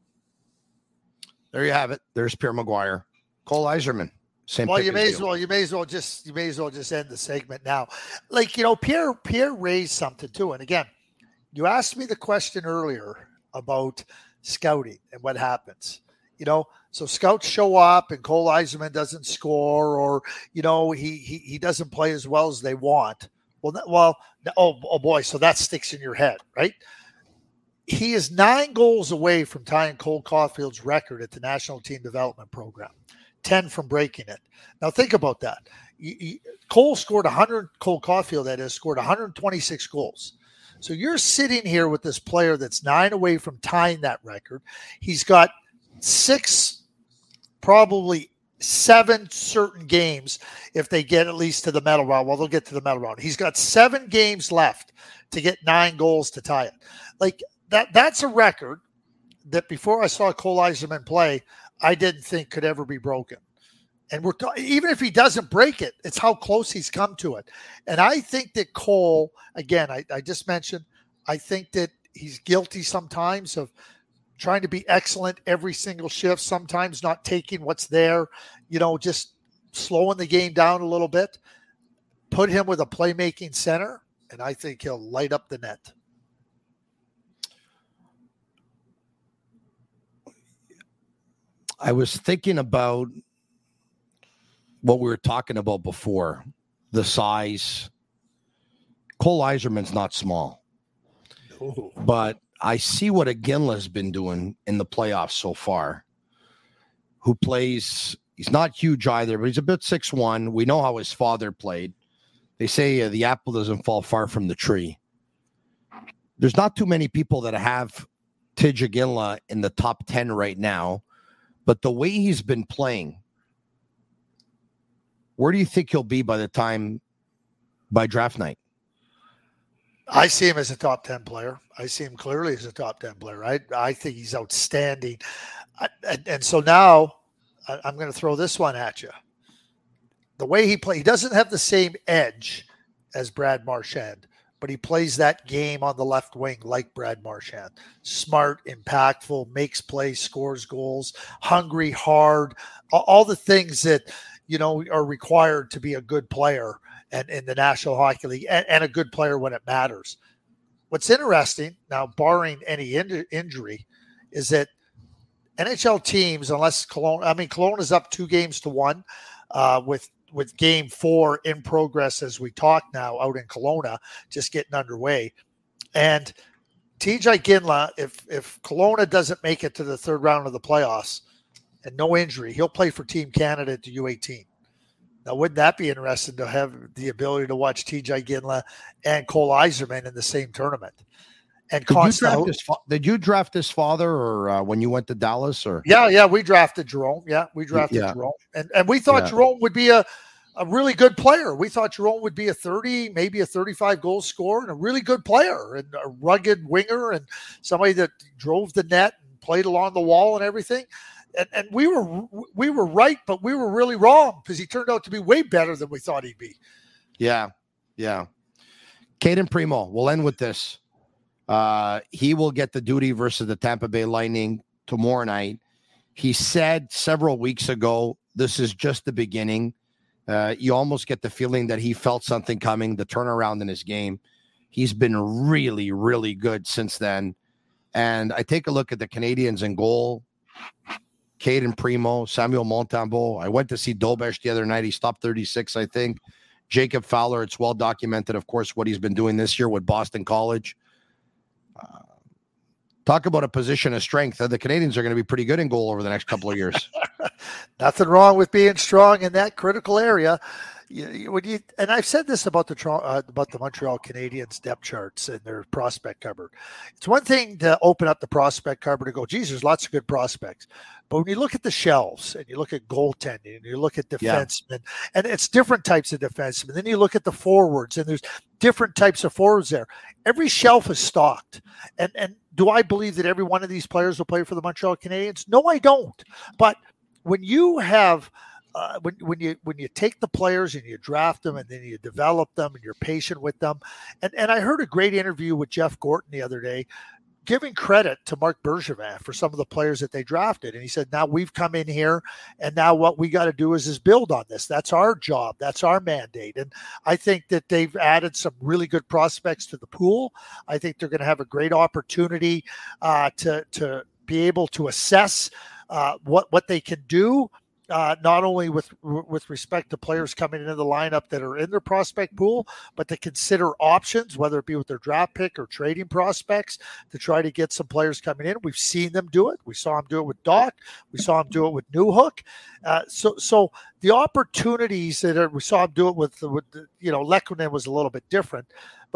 there you have it. There's Pierre Maguire, Cole Yzerman. Same well, you may as well. You may as well just. You may as well just end the segment now. Like you know, Pierre. Pierre raised something too. And again, you asked me the question earlier about scouting and what happens. You know, so scouts show up and Cole Yzerman doesn't score, or you know, he he he doesn't play as well as they want. Well, well, oh oh boy, so that sticks in your head, right? He is nine goals away from tying Cole Caulfield's record at the National Team Development Program. ten from breaking it. Now think about that. He, he, Cole scored one hundred. Cole Caulfield, that is, scored one hundred twenty-six goals. So you're sitting here with this player that's nine away from tying that record. He's got six, probably seven certain games if they get at least to the medal round. Well, they'll get to the medal round. He's got seven games left to get nine goals to tie it. Like that, that's a record that before I saw Cole Yzerman play, I didn't think could ever be broken. And we're ta- even if he doesn't break it, it's how close he's come to it. And I think that Cole, again, I, I just mentioned, I think that he's guilty sometimes of trying to be excellent every single shift, sometimes not taking what's there, you know, just slowing the game down a little bit. Put him with a playmaking center, and I think he'll light up the net. I was thinking about what we were talking about before, the size. Cole Yzerman's not small. Ooh. But I see what Iginla's been doing in the playoffs so far, who plays, he's not huge either, but he's a bit six one. We know how his father played. They say uh, the apple doesn't fall far from the tree. There's not too many people that have Tidge Iginla in the top ten right now, but the way he's been playing, where do you think he'll be by the time, by draft night? I see him as a top ten player. I see him clearly as a top ten player. I, I think he's outstanding. I, and, and so now I, I'm going to throw this one at you. The way he plays, he doesn't have the same edge as Brad Marchand, but he plays that game on the left wing like Brad Marchand. Smart, impactful, makes plays, scores goals, hungry, hard, all, all the things that, you know, are required to be a good player and in the National Hockey League and, and a good player when it matters. What's interesting now, barring any in, injury, is that N H L teams, unless Kelowna, I mean, Kelowna is up two games to one uh, with, with game four in progress as we talk now out in Kelowna, just getting underway. And T J Iginla, if, if Kelowna doesn't make it to the third round of the playoffs and no injury, he'll play for Team Canada at the U eighteen. Now, wouldn't that be interesting to have the ability to watch T J Iginla and Cole Yzerman in the same tournament? And did, you Constantine, draft his fa- did you draft his father, or uh, when you went to Dallas? Or yeah, yeah, we drafted Jerome. Yeah, we drafted yeah. Jerome, and and we thought yeah. Jerome would be a, a really good player. We thought Jerome would be a thirty, maybe a thirty-five goal scorer, and a really good player, and a rugged winger, and somebody that drove the net and played along the wall and everything. And, and we were we were right, but we were really wrong because he turned out to be way better than we thought he'd be. Yeah, yeah. Caden Primo, we'll end with this. Uh, he will get the duty versus the Tampa Bay Lightning tomorrow night. He said several weeks ago, this is just the beginning. Uh, you almost get the feeling that he felt something coming, the turnaround in his game. He's been really, really good since then. And I take a look at the Canadians in goal. Caden Primo, Samuel Montembeault. I went to see Dobesh the other night. He stopped thirty-six, I think. Jacob Fowler, it's well documented, of course, what he's been doing this year with Boston College. Uh, talk about a position of strength. The Canadians are going to be pretty good in goal over the next couple of years. Nothing wrong with being strong in that critical area. You, you, when you, and I've said this about the uh, about the Montreal Canadiens depth charts and their prospect cupboard. It's one thing to open up the prospect cupboard and go, geez, there's lots of good prospects. But when you look at the shelves and you look at goaltending and you look at defensemen, yeah. and it's different types of defensemen. Then you look at the forwards and there's different types of forwards there. Every shelf is stocked. And and do I believe that every one of these players will play for the Montreal Canadiens? No, I don't. But when you have Uh, when when you when you take the players and you draft them and then you develop them and you're patient with them, and and I heard a great interview with Jeff Gorton the other day, giving credit to Marc Bergevin for some of the players that they drafted, and he said, now we've come in here, and now what we got to do is is build on this. That's our job. That's our mandate, and I think that they've added some really good prospects to the pool. I think they're going to have a great opportunity uh, to to be able to assess uh, what what they can do. Uh, not only with with respect to players coming into the lineup that are in their prospect pool, but to consider options, whether it be with their draft pick or trading prospects, to try to get some players coming in. We've seen them do it. We saw them do it with Doc. We saw them do it with Newhook. Uh, so, so the opportunities that are, we saw them do it with, with you know, Lehkonen was a little bit different, but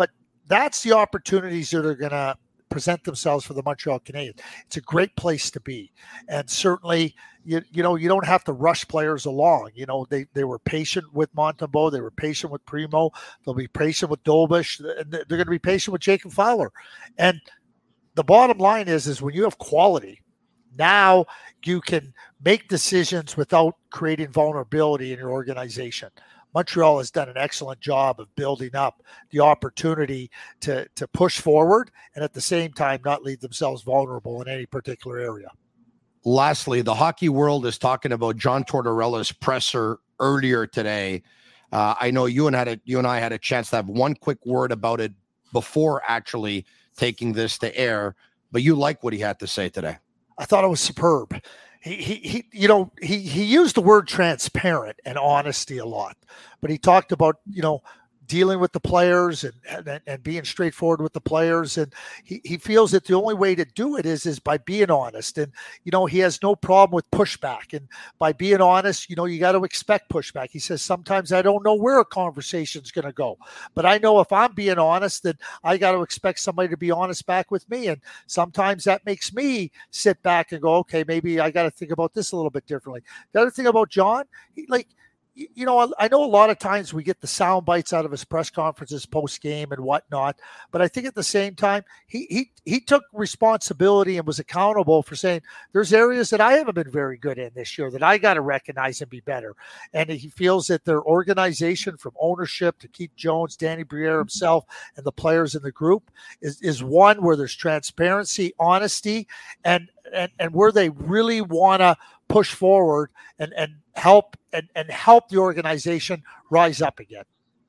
that's the opportunities that are going to present themselves for the Montreal Canadiens. It's a great place to be. And certainly, you, you know, you don't have to rush players along. You know, they, they were patient with Montembeault. They were patient with Primo. They'll be patient with Dolbish. And they're going to be patient with Jacob Fowler. And the bottom line is, is when you have quality, now you can make decisions without creating vulnerability in your organization. Montreal has done an excellent job of building up the opportunity to, to push forward and at the same time not leave themselves vulnerable in any particular area. Lastly, the hockey world is talking about John Tortorella's presser earlier today. Uh, I know you and had a, you and I had a chance to have one quick word about it before actually taking this to air, but you like what he had to say today. I thought it was superb. He, he, he, you know, he, he used the word transparent and honesty a lot, but he talked about, you know, dealing with the players and, and, and being straightforward with the players. And he, he feels that the only way to do it is, is by being honest. And, you know, he has no problem with pushback. And by being honest, you know, you got to expect pushback. He says, sometimes I don't know where a conversation is going to go, but I know if I'm being honest, then I got to expect somebody to be honest back with me. And sometimes that makes me sit back and go, okay, maybe I got to think about this a little bit differently. The other thing about John, he, like, you know, I know a lot of times we get the sound bites out of his press conferences post game and whatnot, but I think at the same time, he he he took responsibility and was accountable for saying there's areas that I haven't been very good in this year that I got to recognize and be better. And he feels that their organization, from ownership to Keith Jones, Danny Briere himself, and the players in the group, is is one where there's transparency, honesty, and and and where they really want to push forward and and help and, and help the organization rise up again.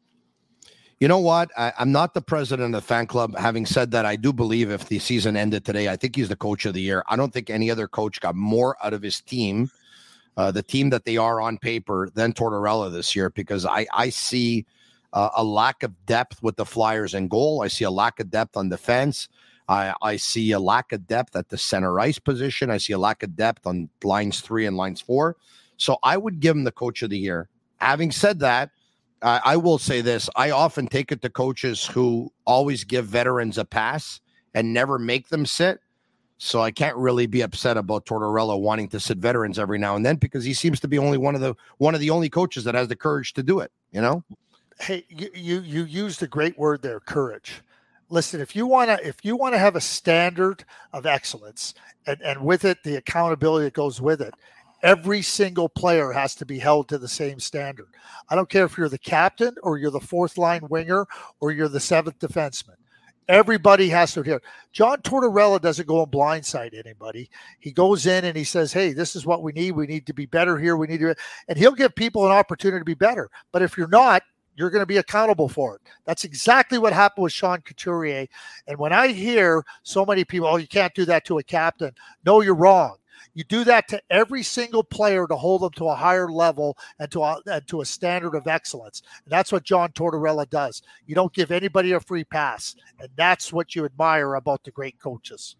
You know what? I, I'm not the president of the fan club. Having said that, I do believe if the season ended today, I think he's the coach of the year. I don't think any other coach got more out of his team, uh, the team that they are on paper, than Tortorella this year, because I, I see uh, a lack of depth with the Flyers in goal. I see a lack of depth on defense. I, I see a lack of depth at the center ice position. I see a lack of depth on lines three and lines four. So I would give him the coach of the year. Having said that, uh, I will say this. I often take it to coaches who always give veterans a pass and never make them sit. So I can't really be upset about Tortorella wanting to sit veterans every now and then, because he seems to be only one of the one of the only coaches that has the courage to do it, you know? Hey, you you, you used a great word there, courage. Listen, if you want to if you want to have a standard of excellence and, and with it the accountability that goes with it, every single player has to be held to the same standard. I don't care if you're the captain or you're the fourth line winger or you're the seventh defenseman. Everybody has to adhere. John Tortorella doesn't go and blindside anybody. He goes in and he says, hey, this is what we need. We need to be better here. We need to, and he'll give people an opportunity to be better. But if you're not, you're going to be accountable for it. That's exactly what happened with Sean Couturier. And when I hear so many people, oh, you can't do that to a captain. No, you're wrong. You do that to every single player to hold them to a higher level and to a, and to a standard of excellence. And that's what John Tortorella does. You don't give anybody a free pass. And that's what you admire about the great coaches.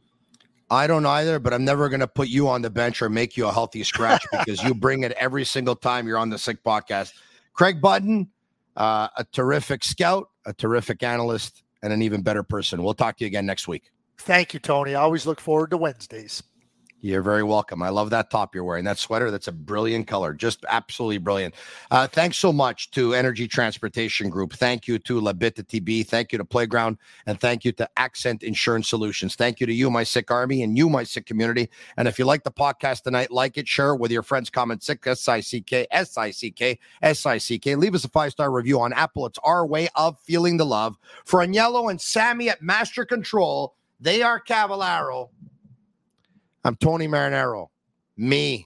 I don't either, but I'm never going to put you on the bench or make you a healthy scratch because you bring it every single time you're on the Sick Podcast. Craig Button, uh, a terrific scout, a terrific analyst, and an even better person. We'll talk to you again next week. Thank you, Tony. I always look forward to Wednesdays. You're very welcome. I love that top you're wearing. That sweater, that's a brilliant color. Just absolutely brilliant. Uh, thanks so much to Energy Transportation Group. Thank you to La Bita T B. Thank you to Playground. And thank you to Accent Insurance Solutions. Thank you to you, my Sick Army, and you, my Sick community. And if you like the podcast tonight, like it, share it with your friends. Comment Sick, S I C K, S I C K, S I C K. Leave us a five-star review on Apple. It's our way of feeling the love. For Agnello and Sammy at Master Control, they are Cavallaro. I'm Tony Marinaro. Me.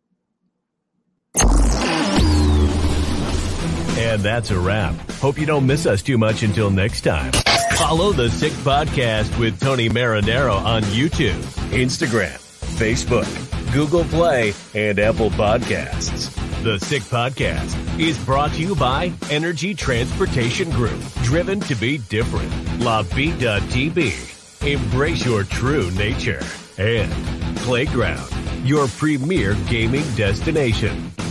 And that's a wrap. Hope you don't miss us too much until next time. Follow the Sick Podcast with Tony Marinaro on YouTube, Instagram, Facebook, Google Play, and Apple Podcasts. The Sick Podcast is brought to you by Energy Transportation Group. Driven to be different. La Bita T B. Embrace your true nature. And Playground, your premier gaming destination.